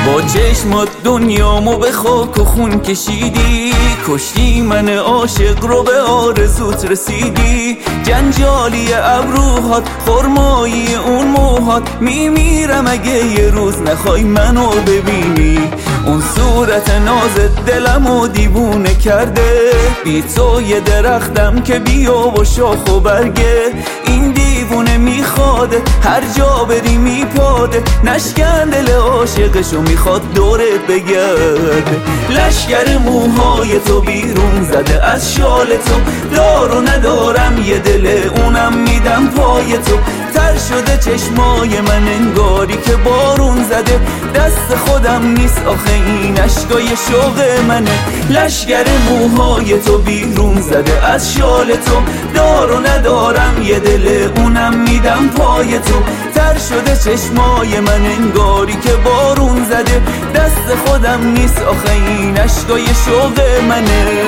با چشمات دنیامو به خاک و خون کشیدی، کشتی من عاشق رو به آرزوت رسیدی. جنجالی ابروهات، خرمایی اون موهات، میمیرم اگه یه روز نخوای منو ببینی. اون صورت نازت دلمو دیوونه کرده، بی تو یه درختم که بیا و شاخ و برگه. این دیوونه میخواده هر جا بری میپاده، نشکن دل عاشقشو میخواد دورت بگرده. لشگر موهای تو بیرون زده از شال تو، دارو ندارم یه دل اونم میدم پای تو. تر شده چشمای من انگاری که بارون زده، دست خودم نیست آخه این اشکای شوق منه. لشگر موهای تو بیرون زده از شال تو، دارو ندارم یه دل اونم میدم پای تو. تر شده چشمای من انگاری که بارون زده، دست خودم نیست آخه این اشکای شوق منه.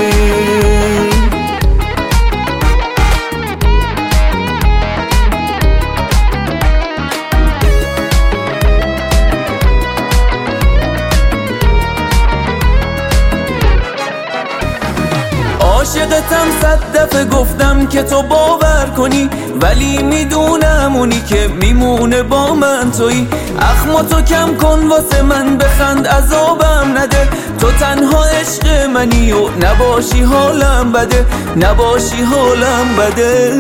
عاشقتم 100 دفعه گفتم که تو باور کنی، ولی میدونم اونی که میمونه با من تویی. اخماتو کم کن واسه من بخند عذابم نده، تو تنها عشق منی و نباشی حالم بده، نباشی حالم بده.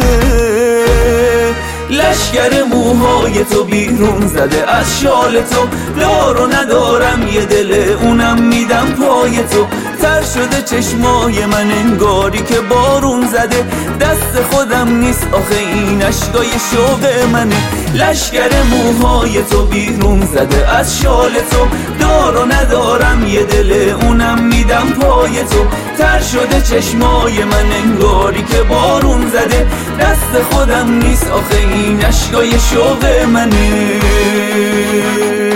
لشگر موهای تو بیرون زده از شال تو، دارو ندارم یه دل اونم میدم پای تو. تر شده چشمای من انگاری که بارون زده، دست خودم نیست آخه این اشکای شوق منه. لشگر موهای تو بیرون زده از شال تو، دارو ندارم یه دل اونم میدم پای تو. تر شده چشمای من انگاری که بارون زده، دست خودم نیست آخه این اشکای شوق منه.